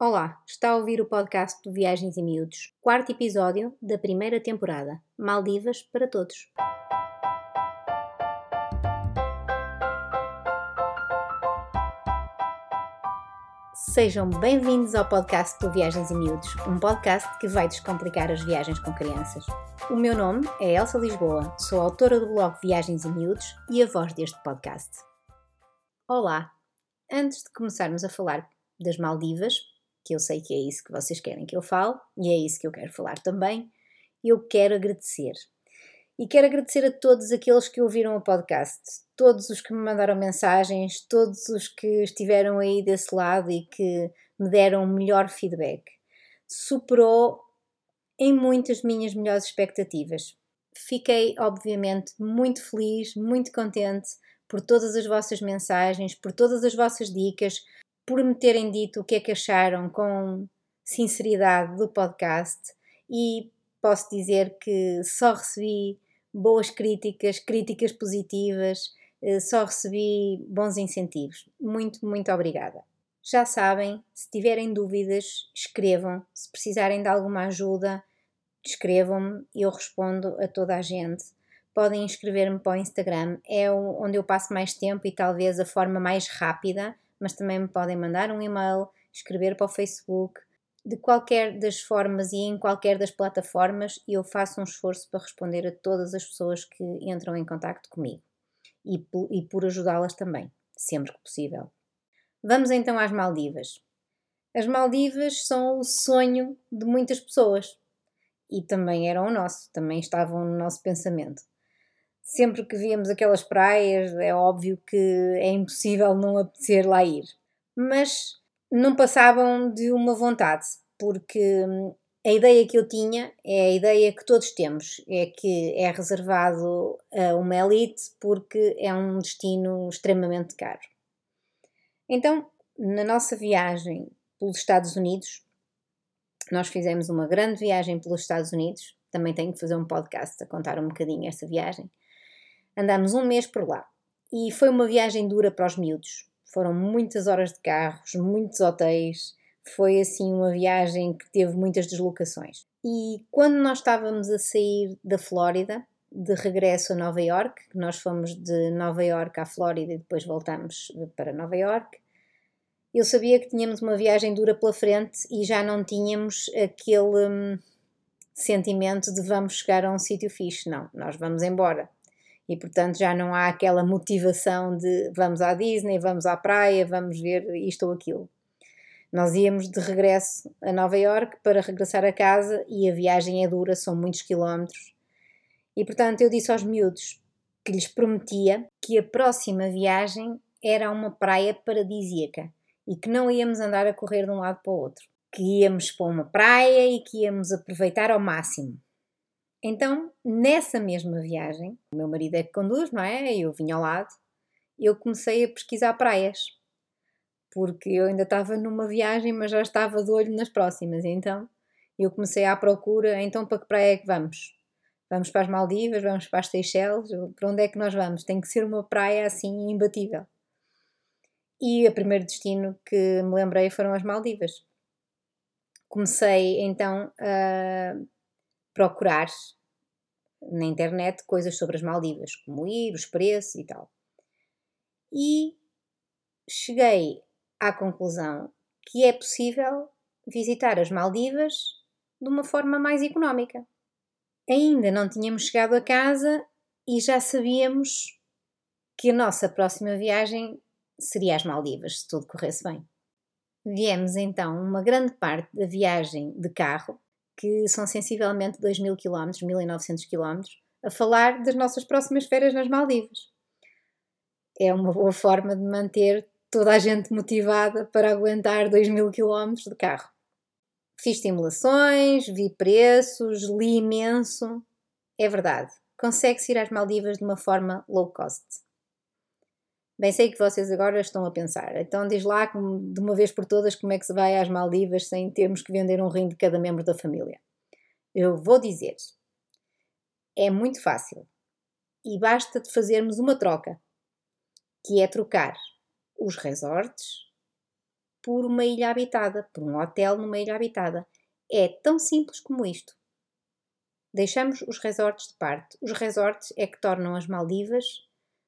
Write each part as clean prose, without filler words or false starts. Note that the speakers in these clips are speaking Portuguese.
Olá, está a ouvir o podcast do Viagens e Miúdos, quarto episódio da primeira temporada, Maldivas para todos. Sejam bem-vindos ao podcast do Viagens e Miúdos, um podcast que vai descomplicar as viagens com crianças. O meu nome é Elsa Lisboa, sou autora do blog Viagens e Miúdos e a voz deste podcast. Olá, antes de começarmos a falar das Maldivas, que eu sei que é isso que vocês querem que eu fale, e é isso que eu quero falar também, eu quero agradecer. E quero agradecer a todos aqueles que ouviram o podcast, todos os que me mandaram mensagens, todos os que estiveram aí desse lado e que me deram o melhor feedback. Superou em muitas minhas melhores expectativas. Fiquei, obviamente, muito feliz, muito contente por todas as vossas mensagens, por todas as vossas dicas, por me terem dito o que é que acharam com sinceridade do podcast e posso dizer que só recebi boas críticas positivas, só recebi bons incentivos. Muito, muito obrigada. Já sabem, se tiverem dúvidas, escrevam. Se precisarem de alguma ajuda, escrevam-me e eu respondo a toda a gente. Podem inscrever-me para o Instagram, é onde eu passo mais tempo e talvez a forma mais rápida, mas também me podem mandar um e-mail, escrever para o Facebook. De qualquer das formas e em qualquer das plataformas, eu faço um esforço para responder a todas as pessoas que entram em contacto comigo e por ajudá-las também, sempre que possível. Vamos então às Maldivas. As Maldivas são o sonho de muitas pessoas e também eram o nosso, também estavam no nosso pensamento. Sempre que víamos aquelas praias, é óbvio que é impossível não apetecer lá ir. Mas não passavam de uma vontade, porque a ideia que eu tinha é a ideia que todos temos, é que é reservado a uma elite porque é um destino extremamente caro. Então, na nossa viagem pelos Estados Unidos, nós fizemos uma grande viagem pelos Estados Unidos, também tenho que fazer um podcast a contar um bocadinho essa viagem. Andámos um mês por lá e foi uma viagem dura para os miúdos. Foram muitas horas de carros, muitos hotéis, foi assim uma viagem que teve muitas deslocações. E quando nós estávamos a sair da Flórida, de regresso a Nova Iorque, nós fomos de Nova Iorque à Flórida e depois voltamos para Nova Iorque, eu sabia que tínhamos uma viagem dura pela frente e já não tínhamos aquele sentimento de vamos chegar a um sítio fixe. Não, nós vamos embora. E, portanto, já não há aquela motivação de vamos à Disney, vamos à praia, vamos ver isto ou aquilo. Nós íamos de regresso a Nova Iorque para regressar a casa e a viagem é dura, são muitos quilómetros. E, portanto, eu disse aos miúdos que lhes prometia que a próxima viagem era uma praia paradisíaca e que não íamos andar a correr de um lado para o outro. Que íamos para uma praia e que íamos aproveitar ao máximo. Então, nessa mesma viagem, o meu marido é que conduz, não é? Eu vim ao lado, eu comecei a pesquisar praias, porque eu ainda estava numa viagem, mas já estava de olho nas próximas, então eu comecei à procura, então para que praia é que vamos? Vamos para as Maldivas, vamos para as Seychelles, para onde é que nós vamos? Tem que ser uma praia assim imbatível. E o primeiro destino que me lembrei foram as Maldivas. Comecei então a procurar na internet coisas sobre as Maldivas, como ir, os preços e tal. E cheguei à conclusão que é possível visitar as Maldivas de uma forma mais económica. Ainda não tínhamos chegado a casa e já sabíamos que a nossa próxima viagem seria às Maldivas, se tudo corresse bem. Viemos então uma grande parte da viagem de carro, que são sensivelmente 2.000 km, 1.900 km, a falar das nossas próximas férias nas Maldivas. É uma boa forma de manter toda a gente motivada para aguentar 2.000 km de carro. Fiz simulações, vi preços, li imenso. É verdade, consegue-se ir às Maldivas de uma forma low cost. Bem, sei que vocês agora estão a pensar, então diz lá de uma vez por todas como é que se vai às Maldivas sem termos que vender um rim de cada membro da família. Eu vou dizer, é muito fácil e basta de fazermos uma troca, que é trocar os resorts por uma ilha habitada, por um hotel numa ilha habitada. É tão simples como isto. Deixamos os resorts de parte. Os resorts é que tornam as Maldivas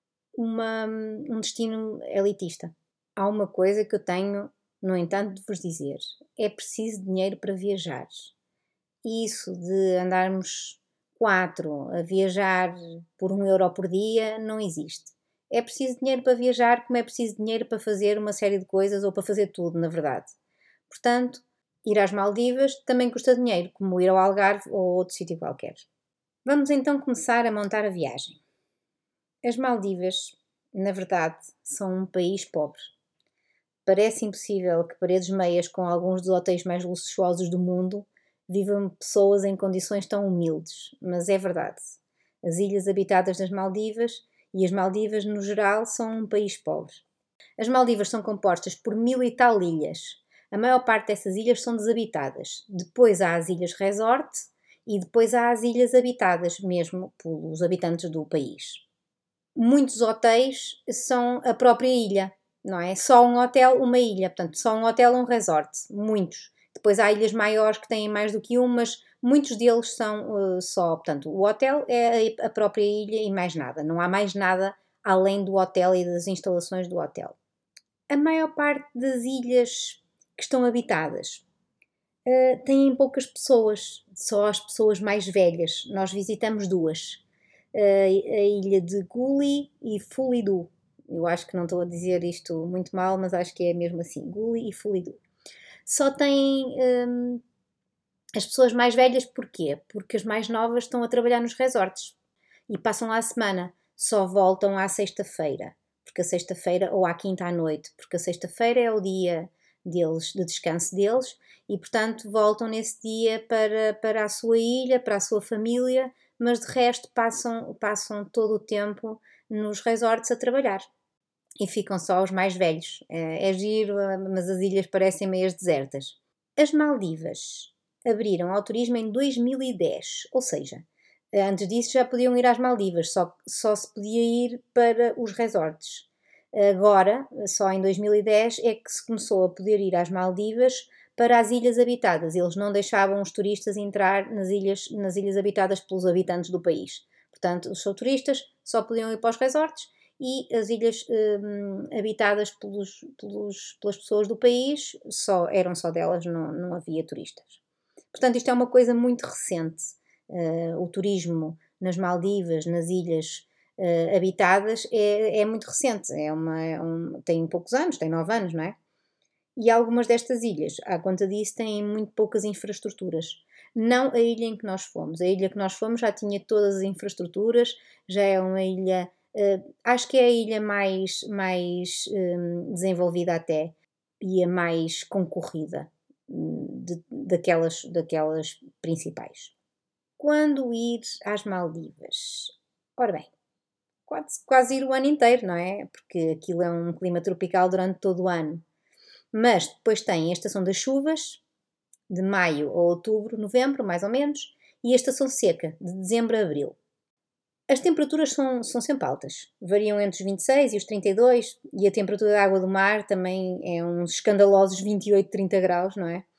um destino elitista. Há uma coisa que eu tenho, no entanto, de vos dizer. É preciso dinheiro para viajar. Isso de andarmos 4 a viajar por €1 por dia não existe. É preciso dinheiro para viajar, como é preciso dinheiro para fazer uma série de coisas ou para fazer tudo, na verdade. Portanto, ir às Maldivas também custa dinheiro, como ir ao Algarve ou outro sítio qualquer. Vamos então começar a montar a viagem. As Maldivas, na verdade, são um país pobre. Parece impossível que paredes meias com alguns dos hotéis mais luxuosos do mundo vivam pessoas em condições tão humildes, mas é verdade. As ilhas habitadas das Maldivas e as Maldivas no geral são um país pobre. As Maldivas são compostas por 1000 e tal ilhas. A maior parte dessas ilhas são desabitadas. Depois há as ilhas resort e depois há as ilhas habitadas mesmo pelos habitantes do país. Muitos hotéis são a própria ilha, não é? Só um hotel, uma ilha. Portanto, só um hotel, um resort. Muitos. Depois há ilhas maiores que têm mais do que um, mas muitos deles são só... Portanto, o hotel é a própria ilha e mais nada. Não há mais nada além do hotel e das instalações do hotel. A maior parte das ilhas que estão habitadas têm poucas pessoas. Só as pessoas mais velhas. Nós visitamos 2. A ilha de Guli e Fulidu. Eu acho que não estou a dizer isto muito mal, mas acho que é mesmo assim, Guli e Fulidu. Só têm as pessoas mais velhas, porquê? Porque as mais novas estão a trabalhar nos resorts e passam lá a semana, só voltam à sexta-feira, porque a sexta-feira, ou à quinta à noite, porque a sexta-feira é o dia deles, de descanso deles, e portanto voltam nesse dia para a sua ilha, para a sua família, mas de resto passam todo o tempo nos resorts a trabalhar. E ficam só os mais velhos. É giro, mas as ilhas parecem meias desertas. As Maldivas abriram ao turismo em 2010, ou seja, antes disso já podiam ir às Maldivas, só se podia ir para os resorts. Agora, só em 2010, é que se começou a poder ir às Maldivas para as ilhas habitadas. Eles não deixavam os turistas entrar nas ilhas habitadas pelos habitantes do país. Portanto, os turistas só podiam ir para os resorts e as ilhas habitadas pelas pessoas do país eram só delas, não havia turistas. Portanto, isto é uma coisa muito recente. O turismo nas Maldivas, nas ilhas habitadas, é muito recente. Tem poucos anos, tem 9 anos, não é? E algumas destas ilhas, à conta disso, têm muito poucas infraestruturas. Não a ilha em que nós fomos. A ilha que nós fomos já tinha todas as infraestruturas, já é uma ilha... acho que é a ilha mais desenvolvida até e a mais concorrida daquelas principais. Quando ir às Maldivas? Ora bem, quase ir o ano inteiro, não é? Porque aquilo é um clima tropical durante todo o ano. Mas depois tem a estação das chuvas, de maio a outubro, novembro, mais ou menos, e a estação seca, de dezembro a abril. As temperaturas são sempre altas, variam entre os 26 e os 32, e a temperatura da água do mar também é uns escandalosos 28, 30 graus, não é?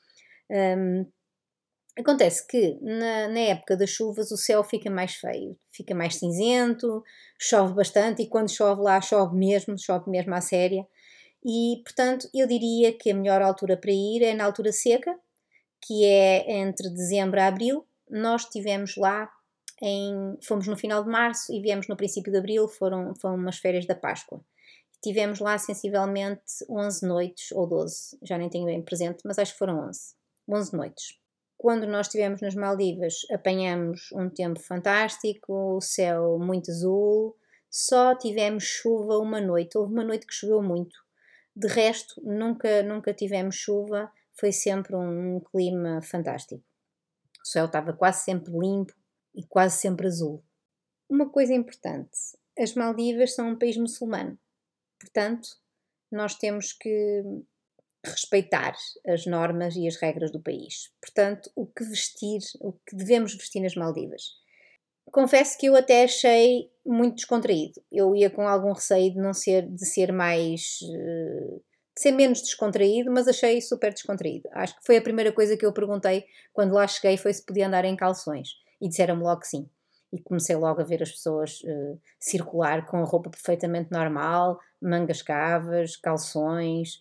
Acontece que na época das chuvas o céu fica mais feio, fica mais cinzento, chove bastante e quando chove lá chove mesmo à séria. E, portanto, eu diria que a melhor altura para ir é na altura seca, que é entre dezembro a abril. Nós estivemos lá, fomos no final de março e viemos no princípio de abril, foram umas férias da Páscoa. Tivemos lá sensivelmente 11 noites, ou 12, já nem tenho bem presente, mas acho que foram 11 noites. Quando nós estivemos nas Maldivas, apanhamos um tempo fantástico, o céu muito azul, só tivemos chuva uma noite, houve uma noite que choveu muito. De resto, nunca tivemos chuva, foi sempre um clima fantástico. O céu estava quase sempre limpo e quase sempre azul. Uma coisa importante, as Maldivas são um país muçulmano, portanto, nós temos que respeitar as normas e as regras do país. Portanto, o que devemos vestir nas Maldivas. Confesso que eu até achei muito descontraído. Eu ia com algum receio de ser mais ser menos descontraído, mas achei super descontraído. Acho que foi a primeira coisa que eu perguntei quando lá cheguei, foi se podia andar em calções. E disseram-me logo que sim. E comecei logo a ver as pessoas circular com a roupa perfeitamente normal, mangas cavas, calções.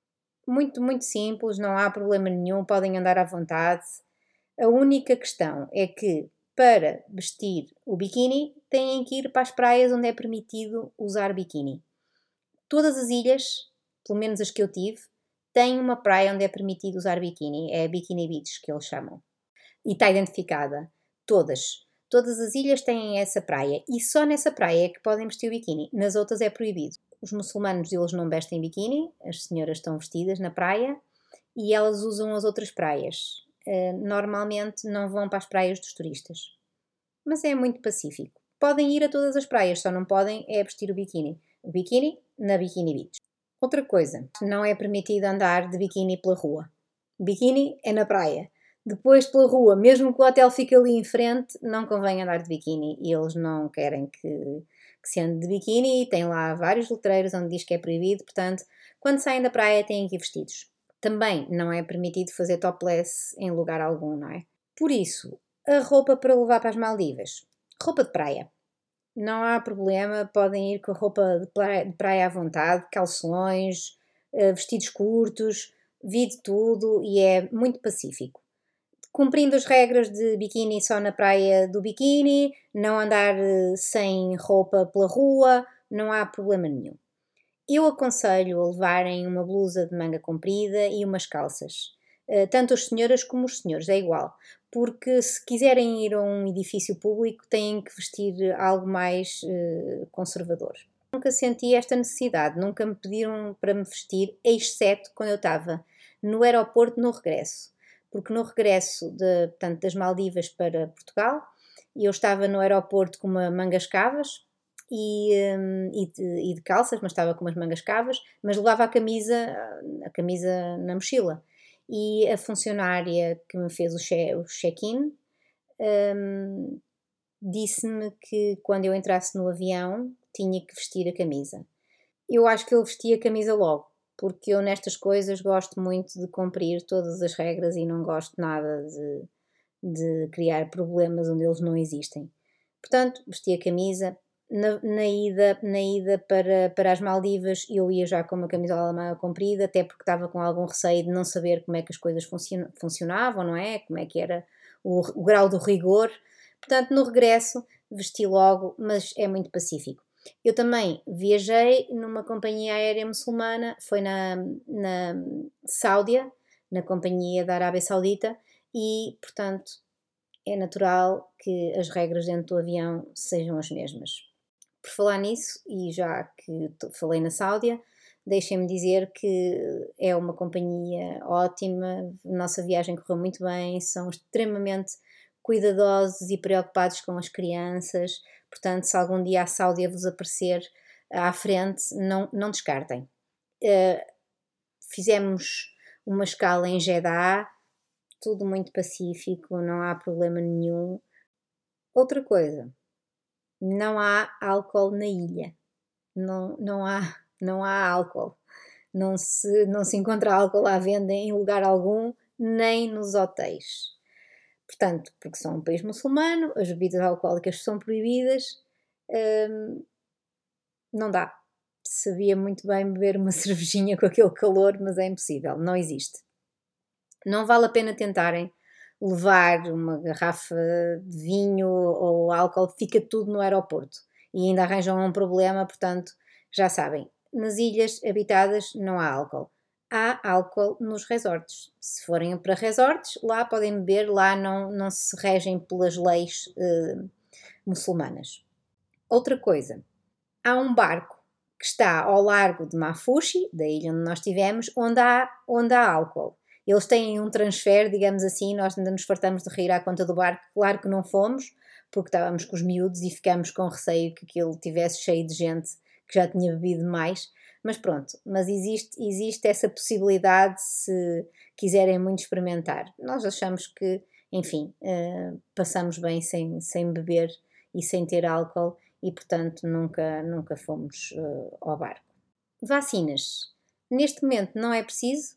Muito, muito simples, não há problema nenhum, podem andar à vontade. A única questão é que para vestir o biquíni têm que ir para as praias onde é permitido usar biquíni. Todas as ilhas, pelo menos as que eu tive, têm uma praia onde é permitido usar biquíni. É a Bikini Beach que eles chamam. E está identificada. Todas. Todas as ilhas têm essa praia. E só nessa praia é que podem vestir o biquíni. Nas outras é proibido. Os muçulmanos, eles não vestem biquíni. As senhoras estão vestidas na praia. E elas usam as outras praias. Normalmente não vão para as praias dos turistas. Mas é muito pacífico. Podem ir a todas as praias, só não podem é vestir o biquíni. O biquíni na Bikini Beach. Outra coisa, não é permitido andar de biquíni pela rua. Biquíni é na praia. Depois pela rua, mesmo que o hotel fique ali em frente, não convém andar de biquíni. E eles não querem que se ande de biquíni. E tem lá vários letreiros onde diz que é proibido. Portanto, quando saem da praia têm que ir vestidos. Também não é permitido fazer topless em lugar algum, não é? Por isso, a roupa para levar para as Maldivas. Roupa de praia. Não há problema, podem ir com a roupa de praia à vontade, calções, vestidos curtos, vi de tudo e é muito pacífico. Cumprindo as regras de biquíni só na praia do biquíni, não andar sem roupa pela rua, não há problema nenhum. Eu aconselho a levarem uma blusa de manga comprida e umas calças. Tanto as senhoras como os senhores, é igual. Porque se quiserem ir a um edifício público têm que vestir algo mais conservador. Nunca senti esta necessidade, nunca me pediram para me vestir, exceto quando eu estava no aeroporto no regresso. Porque no regresso portanto, das Maldivas para Portugal, eu estava no aeroporto com uma mangas cavas, e de calças, mas estava com umas mangas cavas, mas levava a camisa na mochila. E a funcionária que me fez o check-in disse-me que quando eu entrasse no avião tinha que vestir a camisa. Eu acho que eu vesti a camisa logo, porque eu nestas coisas gosto muito de cumprir todas as regras e não gosto nada de criar problemas onde eles não existem. Portanto, vesti a camisa. Na ida para as Maldivas eu ia já com uma camisola manga comprida, até porque estava com algum receio de não saber como é que as coisas funcionavam, não é? Como é que era o grau do rigor. Portanto, no regresso vesti logo, mas é muito pacífico. Eu também viajei numa companhia aérea muçulmana, foi na Sáudia, na companhia da Arábia Saudita, e, portanto, é natural que as regras dentro do avião sejam as mesmas. Por falar nisso, e já que falei na Sáudia, deixem-me dizer que é uma companhia ótima, a nossa viagem correu muito bem, são extremamente cuidadosos e preocupados com as crianças, portanto, se algum dia a Sáudia vos aparecer à frente, não descartem. Fizemos uma escala em Jeddah, tudo muito pacífico, não há problema nenhum. Outra coisa, não há álcool na ilha. Não há álcool. Não se encontra álcool à venda em lugar algum, nem nos hotéis. Portanto, porque são um país muçulmano, as bebidas alcoólicas são proibidas, não dá. Sabia muito bem beber uma cervejinha com aquele calor, mas é impossível, não existe. Não vale a pena tentarem levar uma garrafa de vinho ou álcool, fica tudo no aeroporto e ainda arranjam um problema, portanto, já sabem, nas ilhas habitadas não há álcool. Há álcool nos resorts. Se forem para resorts, lá podem beber, lá não se regem pelas leis muçulmanas. Outra coisa, há um barco que está ao largo de Mafushi, da ilha onde nós estivemos, onde há álcool. Eles têm um transfer, digamos assim, nós ainda nos fartamos de rir à conta do barco, claro que não fomos, porque estávamos com os miúdos e ficámos com receio que aquilo tivesse cheio de gente que já tinha bebido mais, mas pronto, mas existe essa possibilidade se quiserem muito experimentar. Nós achamos que, enfim, passamos bem sem beber e sem ter álcool e, portanto, nunca fomos ao barco. Vacinas. Neste momento não é preciso,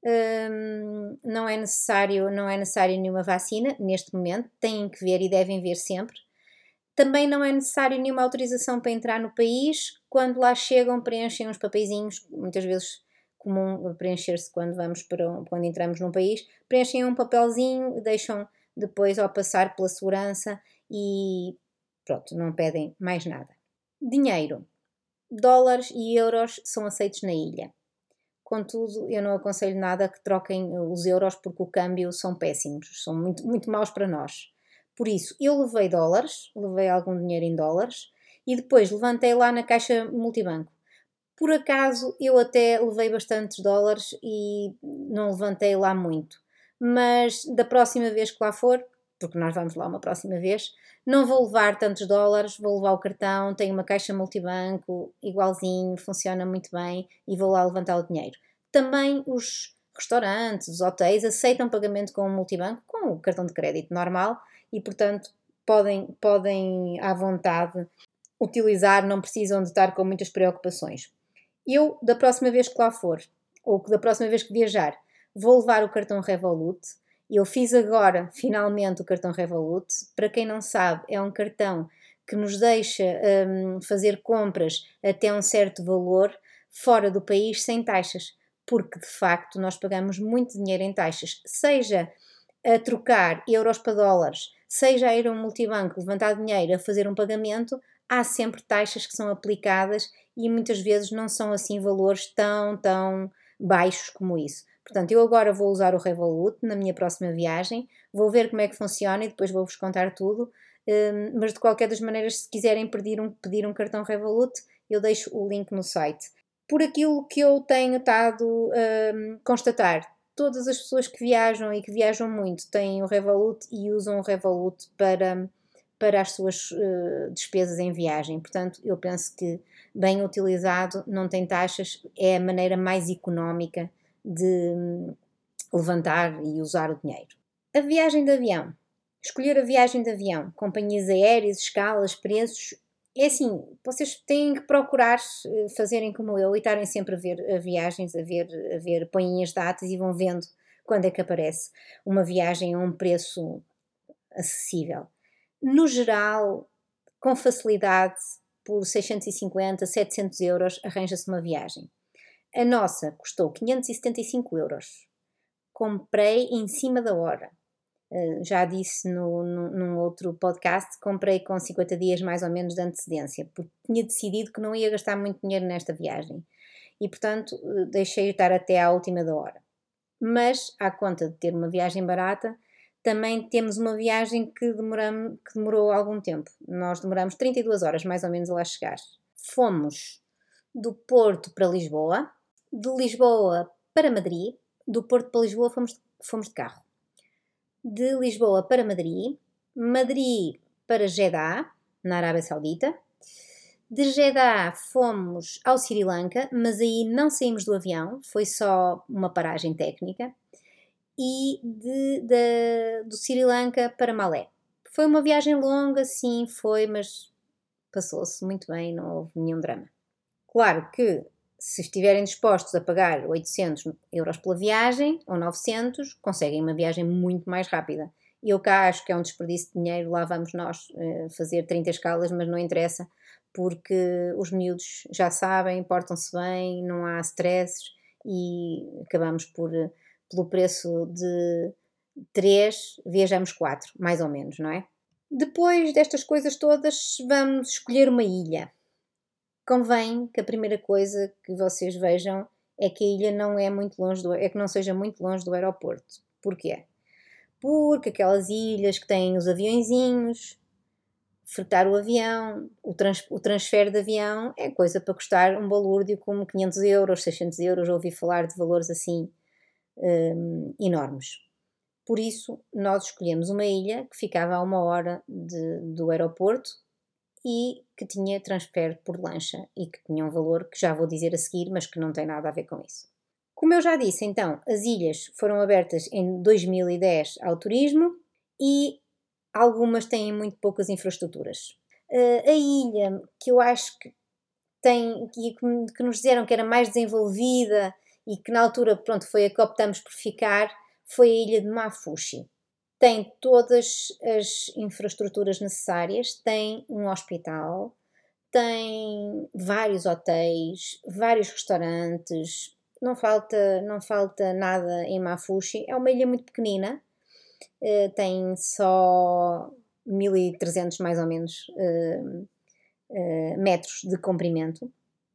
não é necessário nenhuma vacina, neste momento, têm que ver e devem ver sempre. Também não é necessário nenhuma autorização para entrar no país, quando lá chegam preenchem uns papeizinhos, muitas vezes comum preencher-se quando entramos num país, preenchem um papelzinho, deixam depois ao passar pela segurança e pronto, não pedem mais nada. Dinheiro. Dólares e euros são aceitos na ilha. Contudo, eu não aconselho nada que troquem os euros porque o câmbio são péssimos, são muito, muito maus para nós. Por isso, eu levei dólares, levei algum dinheiro em dólares e depois levantei lá na caixa multibanco. Por acaso, eu até levei bastantes dólares e não levantei lá muito. Mas da próxima vez que lá for, porque nós vamos lá uma próxima vez, não vou levar tantos dólares, vou levar o cartão, tenho uma caixa multibanco, igualzinho, funciona muito bem e vou lá levantar o dinheiro. Também os restaurantes, os hotéis aceitam pagamento com o multibanco, com o cartão de crédito normal e, portanto, podem à vontade utilizar, não precisam de estar com muitas preocupações. Eu, da próxima vez que lá for, ou da próxima vez que viajar, vou levar o cartão Revolut. Eu fiz agora, finalmente, o cartão Revolut. Para quem não sabe, é um cartão que nos deixa fazer compras até um certo valor fora do país sem taxas, porque de facto nós pagamos muito dinheiro em taxas, seja a trocar euros para dólares, seja a ir a um multibanco levantar dinheiro a fazer um pagamento, há sempre taxas que são aplicadas e muitas vezes não são assim valores tão baixos como isso. Portanto, eu agora vou usar o Revolut na minha próxima viagem, vou ver como é que funciona e depois vou-vos contar tudo, mas de qualquer das maneiras, se quiserem pedir um cartão Revolut, eu deixo o link no site. Por aquilo que eu tenho estado a constatar, todas as pessoas que viajam e que viajam muito têm o Revolut e usam o Revolut para as suas despesas em viagem. Portanto, eu penso que bem utilizado, não tem taxas, é a maneira mais económica de levantar e usar o dinheiro. A viagem de avião. Escolher a viagem de avião, companhias aéreas, escalas, preços. É assim, vocês têm que procurar fazerem como eu e estarem sempre a ver viagens, a ver, põem as datas e vão vendo quando é que aparece uma viagem a um preço acessível. No geral, com facilidade, por 650, 700 euros, arranja-se uma viagem. A nossa custou 575 euros. Comprei em cima da hora. Já disse num outro podcast, comprei com 50 dias mais ou menos de antecedência, porque tinha decidido que não ia gastar muito dinheiro nesta viagem. E, portanto, deixei estar até à última da hora. Mas, à conta de ter uma viagem barata, também temos uma viagem que demorou algum tempo. Nós demoramos 32 horas, mais ou menos, a lá chegar. Fomos do Porto para Lisboa, de Lisboa para Madrid, do Porto para Lisboa fomos de carro. De Lisboa para Madrid, Madrid para Jeddah, na Arábia Saudita. De Jeddah fomos ao Sri Lanka, mas aí não saímos do avião, foi só uma paragem técnica. E do Sri Lanka para Malé. Foi uma viagem longa, sim, foi, mas passou-se muito bem, não houve nenhum drama. Claro que, se estiverem dispostos a pagar 800 euros pela viagem, ou 900, conseguem uma viagem muito mais rápida. Eu cá acho que é um desperdício de dinheiro, lá vamos nós fazer 30 escalas, mas não interessa, porque os miúdos já sabem, portam-se bem, não há stresses e acabamos pelo preço de 3, viajamos 4, mais ou menos, não é? Depois destas coisas todas, vamos escolher uma ilha. Convém que a primeira coisa que vocês vejam é que a ilha não é muito longe é que não seja muito longe do aeroporto. Porquê? Porque aquelas ilhas que têm os aviõezinhos, fretar o avião, o transfer de avião é coisa para custar um balúrdio como 500 euros, 600 euros, ouvi falar de valores assim enormes. Por isso, nós escolhemos uma ilha que ficava a 1 hora do aeroporto e que tinha transfer por lancha e que tinha um valor que já vou dizer a seguir, mas que não tem nada a ver com isso. Como eu já disse, então, as ilhas foram abertas em 2010 ao turismo e algumas têm muito poucas infraestruturas. A ilha que eu acho que nos disseram que era mais desenvolvida e que na altura, pronto, foi a que optamos por ficar, foi a ilha de Mafushi. Tem todas as infraestruturas necessárias, tem um hospital, tem vários hotéis, vários restaurantes, não falta nada em Mafushi. É uma ilha muito pequenina, tem só 1300 mais ou menos metros de comprimento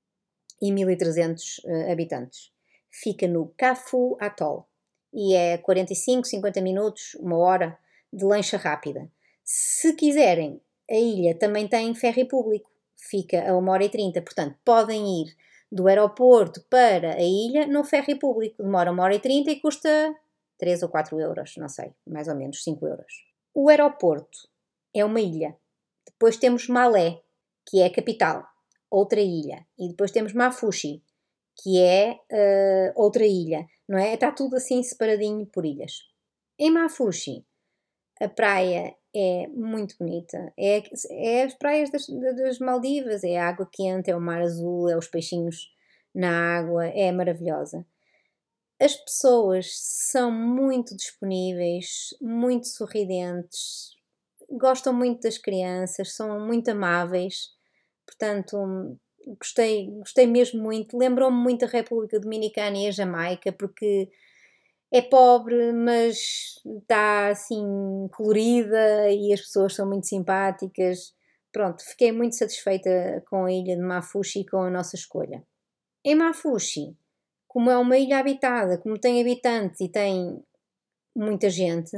e 1300 habitantes. Fica no Kafu Atoll e é 45, 50 minutos, uma hora de lancha rápida. Se quiserem, a ilha também tem ferry público, fica a 1h30, portanto podem ir do aeroporto para a ilha no ferry público, demora 1h30 e custa 3 ou 4 euros, não sei, mais ou menos 5 euros. O aeroporto é uma ilha, depois temos Malé, que é a capital, outra ilha, e depois temos Mafushi, que é outra ilha, não é? Está tudo assim separadinho por ilhas. Em Mafushi, a praia é muito bonita, é as praias das Maldivas, é a água quente, é o mar azul, é os peixinhos na água, é maravilhosa. As pessoas são muito disponíveis, muito sorridentes, gostam muito das crianças, são muito amáveis, portanto gostei mesmo muito. Lembrou-me muito a República Dominicana e a Jamaica, porque é pobre, mas está assim colorida e as pessoas são muito simpáticas. Pronto, fiquei muito satisfeita com a ilha de Mafushi e com a nossa escolha. Em Mafushi, como é uma ilha habitada, como tem habitantes e tem muita gente,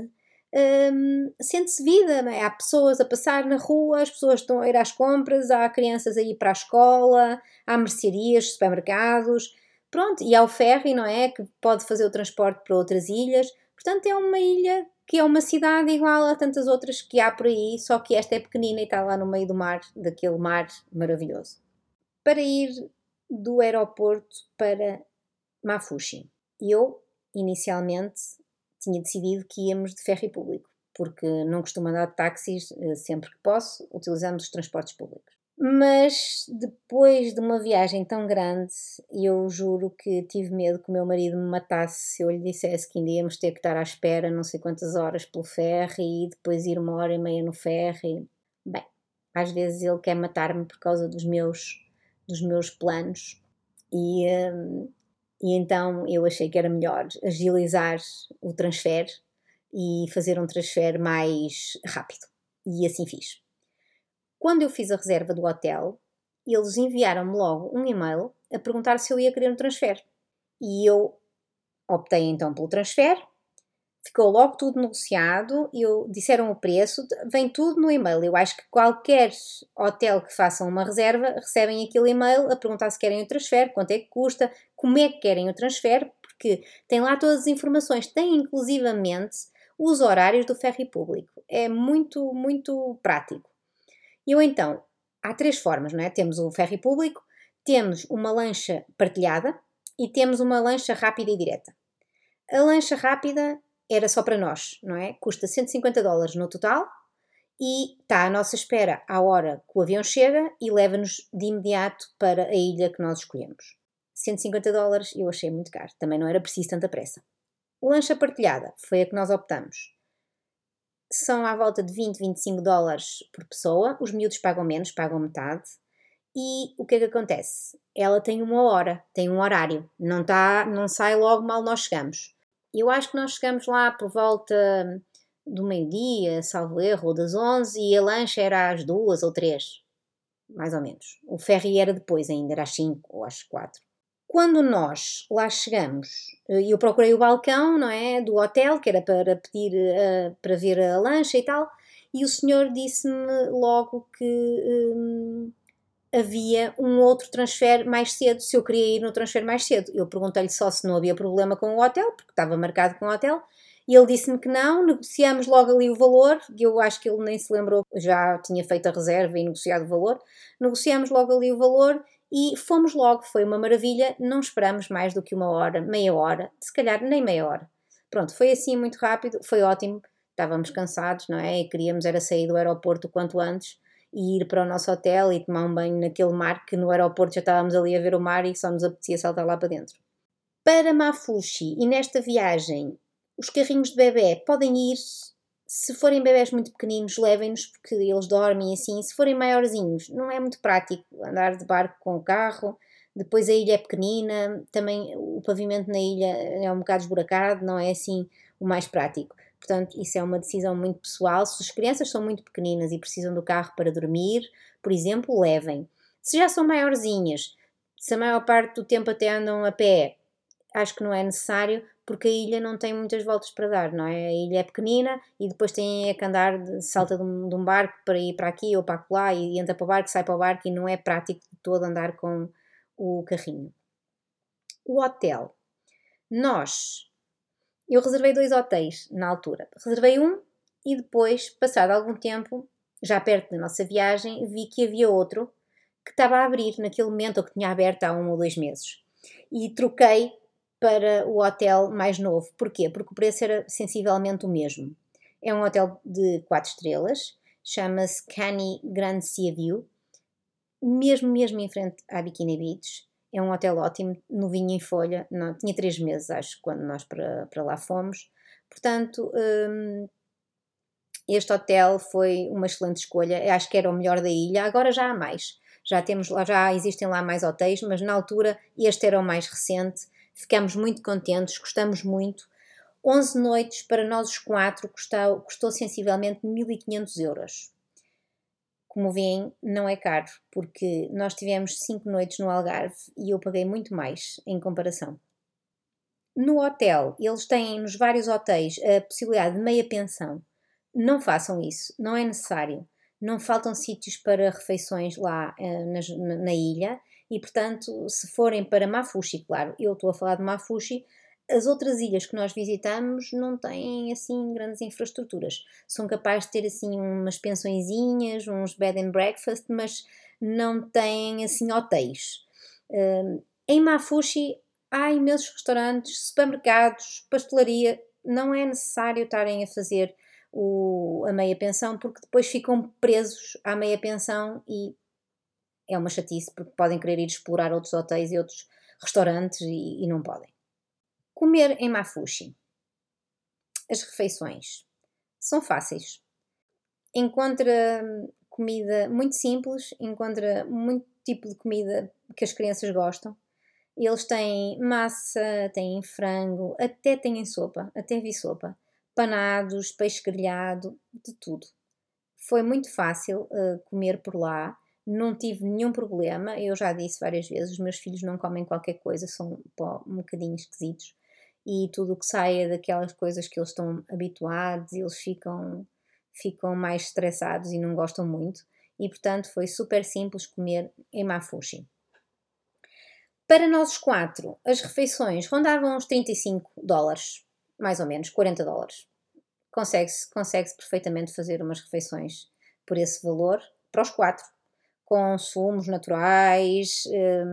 sente-se vida. Há pessoas a passar na rua, as pessoas estão a ir às compras, há crianças a ir para a escola, há mercearias, supermercados, pronto, e há o ferry, não é? Que pode fazer o transporte para outras ilhas. Portanto, é uma ilha que é uma cidade igual a tantas outras que há por aí, só que esta é pequenina e está lá no meio do mar, daquele mar maravilhoso. Para ir do aeroporto para Mafushi, eu, inicialmente, tinha decidido que íamos de ferry público, porque não costumo andar de táxis, sempre que posso, utilizamos os transportes públicos. Mas depois de uma viagem tão grande, eu juro que tive medo que o meu marido me matasse se eu lhe dissesse que ainda íamos ter que estar à espera não sei quantas horas pelo ferry e depois ir 1h30 no ferry. Bem, às vezes ele quer matar-me por causa dos meus planos e então eu achei que era melhor agilizar o transfer e fazer um transfer mais rápido. E assim fiz. Quando eu fiz a reserva do hotel, eles enviaram-me logo um e-mail a perguntar se eu ia querer um transfer. E eu optei então pelo transfer, ficou logo tudo negociado, disseram o preço, vem tudo no e-mail. Eu acho que qualquer hotel que façam uma reserva recebem aquele e-mail a perguntar se querem o transfer, quanto é que custa, como é que querem o transfer, porque tem lá todas as informações, tem inclusivamente os horários do ferry público. É muito, muito prático. E eu então, há 3 formas, não é? Temos o ferry público, temos uma lancha partilhada e temos uma lancha rápida e direta. A lancha rápida era só para nós, não é? Custa $150 no total e está à nossa espera à hora que o avião chega e leva-nos de imediato para a ilha que nós escolhemos. $150 eu achei muito caro, também não era preciso tanta pressa. Lancha partilhada foi a que nós optamos. São à volta de $20, $25 por pessoa, os miúdos pagam menos, pagam metade. E o que é que acontece? Ela tem uma hora, tem um horário, não sai logo mal nós chegamos. Eu acho que nós chegamos lá por volta do meio-dia, salvo erro, ou das 11, e a lancha era às 2 ou 3, mais ou menos. O ferry era depois ainda, era às 5 ou às 4. Quando nós lá chegamos, eu procurei o balcão, não é, do hotel, que era para pedir para ver a lancha e tal, e o senhor disse-me logo que havia um outro transfer mais cedo, se eu queria ir no transfer mais cedo. Eu perguntei-lhe só se não havia problema com o hotel, porque estava marcado com o hotel, e ele disse-me que não. Negociamos logo ali o valor, e eu acho que ele nem se lembrou, já tinha feito a reserva e negociado o valor. Negociamos logo ali o valor e fomos logo, foi uma maravilha, não esperamos mais do que uma hora, meia hora, se calhar nem meia hora. Pronto, foi assim muito rápido, foi ótimo, estávamos cansados, não é? E queríamos era sair do aeroporto o quanto antes, e ir para o nosso hotel e tomar um banho naquele mar, que no aeroporto já estávamos ali a ver o mar e só nos apetecia saltar lá para dentro. Para Mafushi e nesta viagem, os carrinhos de bebê podem ir, se forem bebés muito pequeninos, levem-nos porque eles dormem assim. Se forem maiorzinhos, não é muito prático andar de barco com o carro. Depois a ilha é pequenina, também o pavimento na ilha é um bocado esburacado, não é assim o mais prático. Portanto, isso é uma decisão muito pessoal. Se as crianças são muito pequeninas e precisam do carro para dormir, por exemplo, levem. Se já são maiorzinhas, se a maior parte do tempo até andam a pé, acho que não é necessário, porque a ilha não tem muitas voltas para dar, não é? A ilha é pequenina e depois tem que andar, salta de um barco para ir para aqui ou para lá e entra para o barco, sai para o barco e não é prático de todo andar com o carrinho. O hotel. Eu reservei 2 hotéis na altura. Reservei um e depois, passado algum tempo, já perto da nossa viagem, vi que havia outro que estava a abrir naquele momento, ou que tinha aberto há 1 ou 2 meses. E troquei para o hotel mais novo. Porquê? Porque o preço era sensivelmente o mesmo. É um hotel de 4 estrelas, chama-se Cani Grand Sea View, mesmo em frente à Bikini Beach. É um hotel ótimo, novinho em folha, não, tinha 3 meses, acho, quando nós para lá fomos. Portanto, este hotel foi uma excelente escolha, acho que era o melhor da ilha. Agora já há mais, já existem lá mais hotéis, mas na altura este era o mais recente. Ficamos muito contentes, gostamos muito. 11 noites para nós os 4 custou sensivelmente 1.500 euros. Como veem, não é caro, porque nós tivemos 5 noites no Algarve e eu paguei muito mais em comparação. No hotel, eles têm nos vários hotéis a possibilidade de meia pensão. Não façam isso, não é necessário. Não faltam sítios para refeições lá na ilha e, portanto, se forem para Mafushi, claro, eu estou a falar de Mafushi, as outras ilhas que nós visitamos não têm assim grandes infraestruturas. São capazes de ter assim umas pensõezinhas, uns bed and breakfast, mas não têm assim hotéis. Em Mafushi há imensos restaurantes, supermercados, pastelaria. Não é necessário estarem a fazer a meia pensão, porque depois ficam presos à meia pensão e é uma chatice, porque podem querer ir explorar outros hotéis e outros restaurantes e não podem. Comer em Mafushi. As refeições são fáceis. Encontra comida muito simples, encontra muito tipo de comida que as crianças gostam. Eles têm massa, têm frango, até têm sopa, até vi sopa. Panados, peixe grelhado, de tudo. Foi muito fácil comer por lá, não tive nenhum problema. Eu já disse várias vezes, os meus filhos não comem qualquer coisa, são um bocadinho esquisitos. E tudo o que saia daquelas coisas que eles estão habituados, eles ficam mais estressados e não gostam muito. E portanto foi super simples comer em Mafushi. Para nós os 4, as refeições rondavam uns $35, mais ou menos, $40. Consegue-se perfeitamente fazer umas refeições por esse valor, para os 4, com sumos naturais.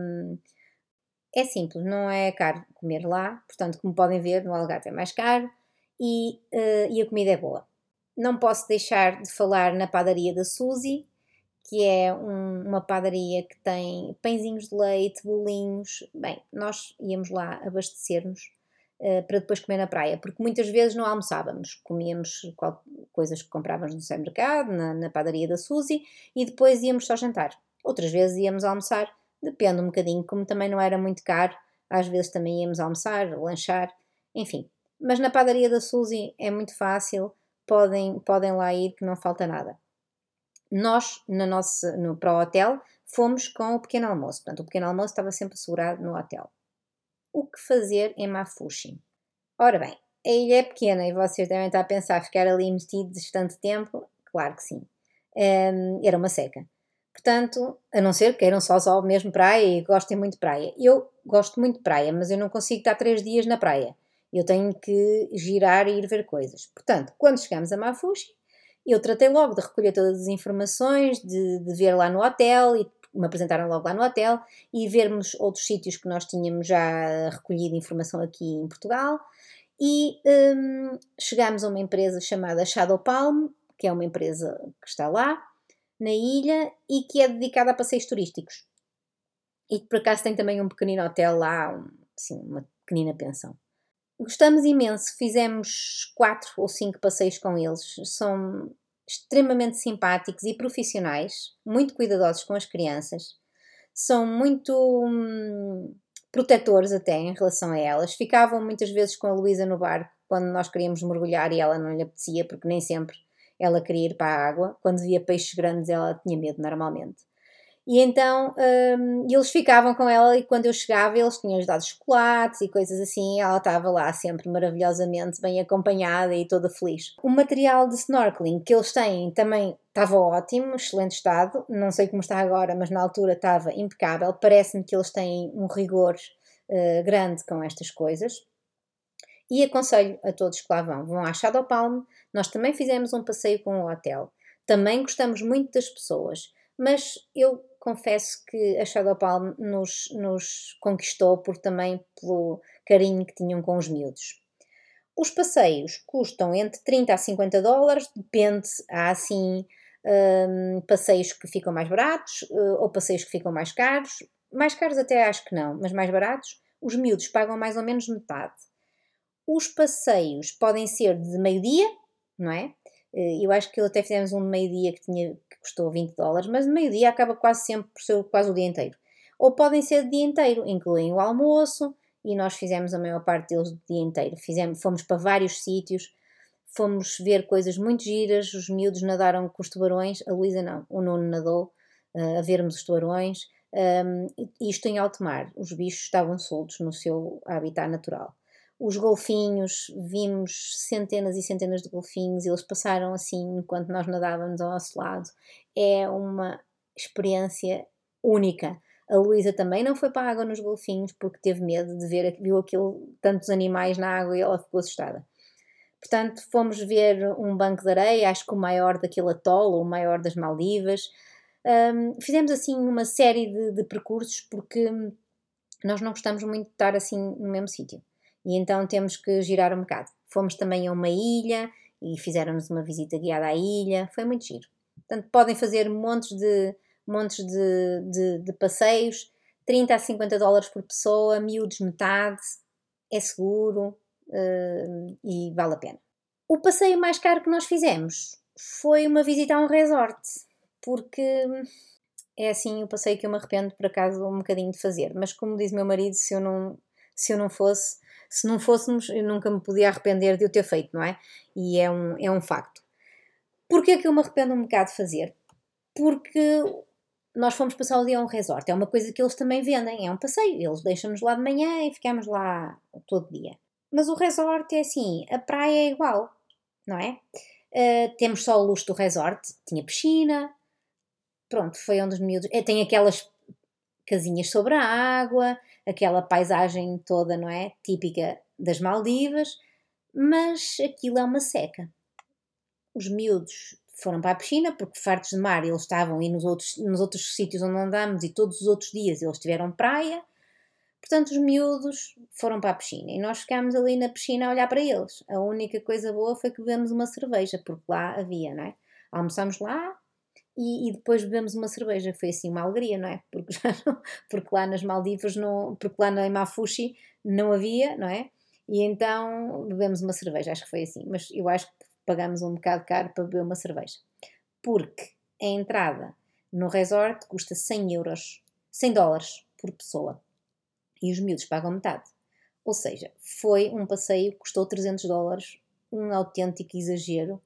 É simples, não é caro comer lá, portanto, como podem ver, no Algarve é mais caro e a comida é boa. Não posso deixar de falar na padaria da Suzy, que é uma padaria que tem pãezinhos de leite, bolinhos. Bem, nós íamos lá abastecer-nos para depois comer na praia, porque muitas vezes não almoçávamos, comíamos coisas que comprávamos no supermercado, na padaria da Suzy, e depois íamos só jantar. Outras vezes íamos almoçar, depende um bocadinho, como também não era muito caro, às vezes também íamos almoçar, lanchar, enfim. Mas na padaria da Suzy é muito fácil, podem lá ir que não falta nada. Nós, para o hotel, fomos com o pequeno almoço. Portanto, o pequeno almoço estava sempre assegurado no hotel. O que fazer em Mafushi? Ora bem, a ilha é pequena e vocês devem estar a pensar ficar ali metidos tanto tempo. Claro que sim. Era uma seca. Portanto, a não ser que queiram só mesmo praia e gostem muito de praia. Eu gosto muito de praia, mas eu não consigo estar 3 dias na praia. Eu tenho que girar e ir ver coisas. Portanto, quando chegamos a Mafushi, eu tratei logo de recolher todas as informações, de ver lá no hotel e me apresentaram logo lá no hotel e vermos outros sítios que nós tínhamos já recolhido informação aqui em Portugal e chegámos a uma empresa chamada Shadow Palm, que é uma empresa que está lá na ilha e que é dedicada a passeios turísticos e que por acaso tem também um pequenino hotel lá, assim, uma pequenina pensão. Gostamos imenso, fizemos 4 ou 5 passeios com eles, são extremamente simpáticos e profissionais, muito cuidadosos com as crianças, são muito protetores até em relação a elas. Ficavam muitas vezes com a Luísa no barco quando nós queríamos mergulhar e ela não lhe apetecia, porque nem sempre ela queria ir para a água. Quando via peixes grandes ela tinha medo normalmente. E então eles ficavam com ela e quando eu chegava eles tinham-lhes dado chocolates e coisas assim e ela estava lá sempre maravilhosamente bem acompanhada e toda feliz. O material de snorkeling que eles têm também estava ótimo, excelente estado, não sei como está agora, mas na altura estava impecável. Parece-me que eles têm um rigor grande com estas coisas. E aconselho a todos que lá vão à Shadow Palm. Nós também fizemos um passeio com o hotel. Também gostamos muito das pessoas, mas eu confesso que a Shadow Palm nos conquistou também pelo carinho que tinham com os miúdos. Os passeios custam entre 30 a 50 dólares, depende, há assim passeios que ficam mais baratos ou passeios que ficam mais caros. Mais caros até acho que não, mas mais baratos. Os miúdos pagam mais ou menos metade. Os passeios podem ser de meio-dia, não é? Eu acho que até fizemos um de meio-dia que custou 20 dólares, mas de meio-dia acaba quase sempre por ser quase o dia inteiro. Ou podem ser de dia inteiro, incluem o almoço, e nós fizemos a maior parte deles de dia inteiro. Fomos para vários sítios, fomos ver coisas muito giras, os miúdos nadaram com os tubarões, a Luísa não, o Nuno nadou a vermos os tubarões, isto em alto mar, os bichos estavam soltos no seu habitat natural. Os golfinhos, vimos centenas e centenas de golfinhos, eles passaram assim enquanto nós nadávamos ao nosso lado. É uma experiência única. A Luísa também não foi para a água nos golfinhos porque teve medo de viu tantos animais na água e ela ficou assustada. Portanto, fomos ver um banco de areia, acho que o maior daquele atol, ou o maior das Maldivas. Fizemos assim uma série de percursos porque nós não gostamos muito de estar assim no mesmo sítio. E então temos que girar um bocado. Fomos também a uma ilha e fizeram-nos uma visita guiada à ilha. Foi muito giro. Portanto, podem fazer montes de passeios. 30 a 50 dólares por pessoa, miúdos metade. É seguro e vale a pena. O passeio mais caro que nós fizemos foi uma visita a um resort. Porque é assim o passeio que eu me arrependo por acaso um bocadinho de fazer. Mas como diz meu marido, se não fôssemos, eu nunca me podia arrepender de o ter feito, não é? E é um facto. Porquê que eu me arrependo um bocado de fazer? Porque nós fomos passar o dia a um resort. É uma coisa que eles também vendem, é um passeio. Eles deixam-nos lá de manhã e ficamos lá todo dia. Mas o resort é assim, a praia é igual, não é? Temos só o luxo do resort. Tinha piscina, pronto, foi onde os miúdos... tem aquelas casinhas sobre a água, aquela paisagem toda, não é? Típica das Maldivas, mas aquilo é uma seca. Os miúdos foram para a piscina porque fartos de mar eles estavam e nos outros sítios onde andámos e todos os outros dias eles tiveram praia, portanto os miúdos foram para a piscina e nós ficámos ali na piscina a olhar para eles. A única coisa boa foi que bebemos uma cerveja, porque lá havia, não é? Almoçámos lá e depois bebemos uma cerveja, foi assim uma alegria, não é? Porque lá nas Maldivas, porque lá em Mafushi não havia, não é? E então bebemos uma cerveja, acho que foi assim, mas eu acho que pagamos um bocado caro para beber uma cerveja, porque a entrada no resort custa 100 euros, 100 dólares por pessoa, e os miúdos pagam metade. Ou seja, foi um passeio que custou 300 dólares, um autêntico exagero,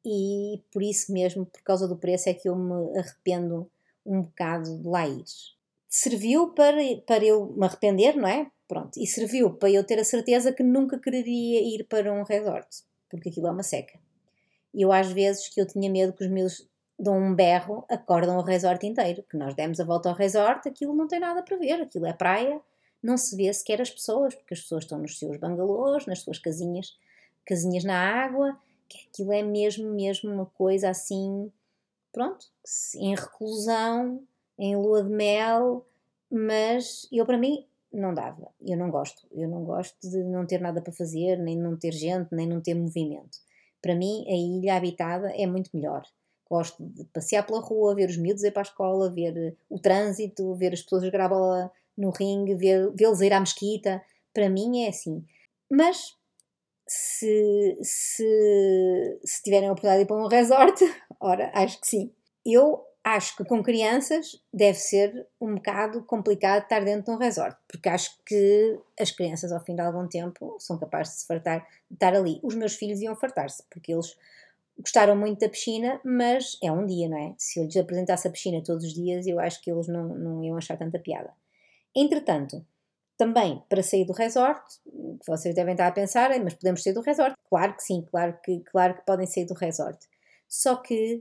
e por isso mesmo, por causa do preço, é que eu me arrependo um bocado de lá ir. Serviu para eu me arrepender, não é? Pronto, e serviu para eu ter a certeza que nunca quereria ir para um resort, porque aquilo é uma seca. E eu às vezes que eu tinha medo que os meus dão um berro, acordam o resort inteiro, que nós demos a volta ao resort, aquilo não tem nada para ver, aquilo é praia, não se vê sequer as pessoas, porque as pessoas estão nos seus bangalôs, nas suas casinhas na água, que aquilo é mesmo uma coisa assim, pronto, em reclusão, em lua de mel, mas eu para mim não dava, eu não gosto de não ter nada para fazer, nem não ter gente, nem não ter movimento. Para mim a ilha habitada é muito melhor. Gosto de passear pela rua, ver os miúdos ir para a escola, ver o trânsito, ver as pessoas jogar a bola no ringue, vê-los ir à mesquita. para mim é assim. Mas se tiverem a oportunidade de ir para um resort, ora, acho que sim. Eu acho que com crianças deve ser um bocado complicado estar dentro de um resort, porque acho que as crianças ao fim de algum tempo são capazes de se fartar de estar ali. Os meus filhos iam fartar-se, porque eles gostaram muito da piscina, mas é um dia, não é? Se eu lhes apresentasse a piscina todos os dias, eu acho que eles não iam achar tanta piada. Entretanto, também para sair do resort, que vocês devem estar a pensar, mas podemos sair do resort? Claro que sim, claro que podem sair do resort. Só que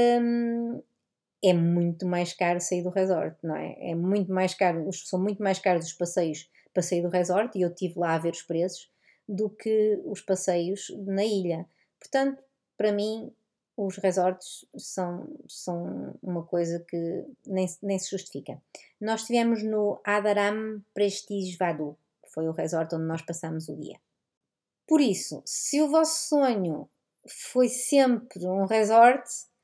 é muito mais caro sair do resort, não é? É muito mais caro, são muito mais caros os passeios para sair do resort, e eu estive lá a ver os preços, do que os passeios na ilha. Portanto, para mim, os resorts são uma coisa que nem se justifica. Nós estivemos no Adaram Prestige Vadu, que foi o resort onde nós passamos o dia. Por isso, se o vosso sonho foi sempre um resort,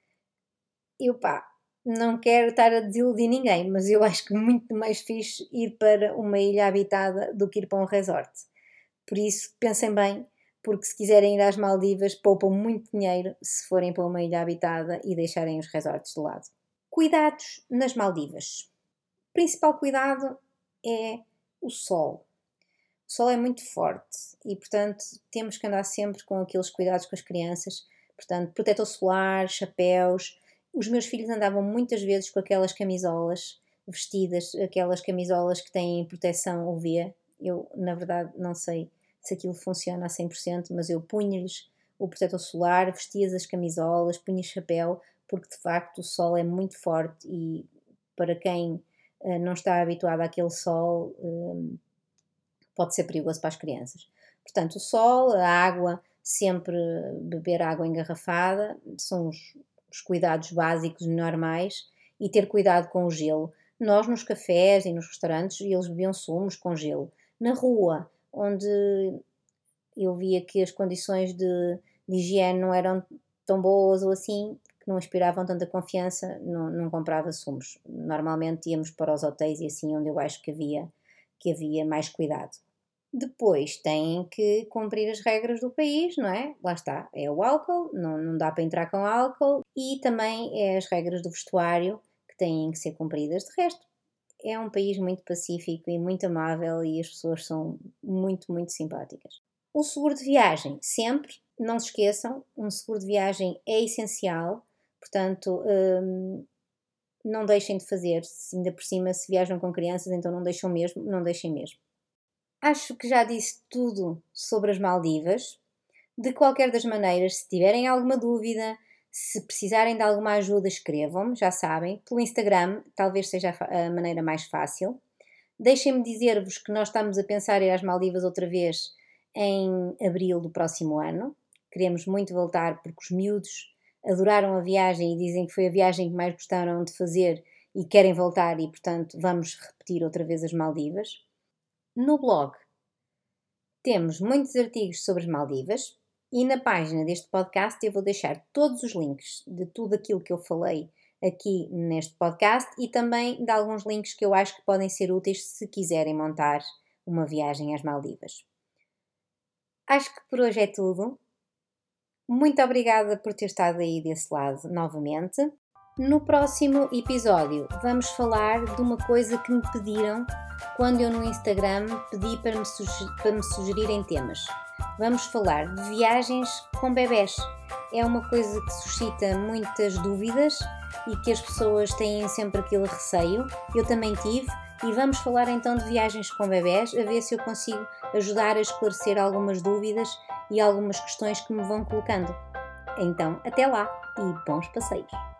não quero estar a desiludir ninguém, mas eu acho que muito mais fixe ir para uma ilha habitada do que ir para um resort. Por isso, pensem bem, porque se quiserem ir às Maldivas, poupam muito dinheiro se forem para uma ilha habitada e deixarem os resorts de lado. Cuidados nas Maldivas. O principal cuidado é o sol. O sol é muito forte e, portanto, temos que andar sempre com aqueles cuidados com as crianças. Portanto, protetor solar, chapéus. Os meus filhos andavam muitas vezes com aquelas camisolas vestidas, aquelas camisolas que têm proteção UV. Eu, na verdade, não sei se aquilo funciona a 100%, mas eu punha-lhes o protetor solar, vestia as camisolas, punha chapéu, porque de facto o sol é muito forte e para quem não está habituado àquele sol, pode ser perigoso para as crianças. Portanto, o sol, a água, sempre beber água engarrafada, são os cuidados básicos normais, e ter cuidado com o gelo. Nós nos cafés e nos restaurantes, eles bebiam sumos com gelo. Na rua, onde eu via que as condições de higiene não eram tão boas ou assim, que não inspiravam tanta confiança, não comprava sumos. Normalmente íamos para os hotéis e assim, onde eu acho que havia mais cuidado. Depois têm que cumprir as regras do país, não é? Lá está, é o álcool, não dá para entrar com álcool, e também é as regras do vestuário que têm que ser cumpridas. De resto, é um país muito pacífico e muito amável, e as pessoas são muito, muito simpáticas. O seguro de viagem, sempre, não se esqueçam, um seguro de viagem é essencial, portanto, não deixem de fazer. Se ainda por cima, se viajam com crianças, então não deixem mesmo. Acho que já disse tudo sobre as Maldivas. De qualquer das maneiras, se tiverem alguma dúvida, se precisarem de alguma ajuda, escrevam-me, já sabem, pelo Instagram, talvez seja a maneira mais fácil. Deixem-me dizer-vos que nós estamos a pensar em ir às Maldivas outra vez em abril do próximo ano. Queremos muito voltar porque os miúdos adoraram a viagem e dizem que foi a viagem que mais gostaram de fazer e querem voltar, e, portanto, vamos repetir outra vez as Maldivas. No blog temos muitos artigos sobre as Maldivas, e na página deste podcast eu vou deixar todos os links de tudo aquilo que eu falei aqui neste podcast, e também de alguns links que eu acho que podem ser úteis se quiserem montar uma viagem às Maldivas. Acho que por hoje é tudo. Muito obrigada por ter estado aí desse lado novamente. No próximo episódio vamos falar de uma coisa que me pediram quando eu no Instagram pedi para me sugerirem temas. Vamos falar de viagens com bebés. É uma coisa que suscita muitas dúvidas e que as pessoas têm sempre aquele receio. Eu também tive, e vamos falar então de viagens com bebés, a ver se eu consigo ajudar a esclarecer algumas dúvidas e algumas questões que me vão colocando. Então, até lá e bons passeios!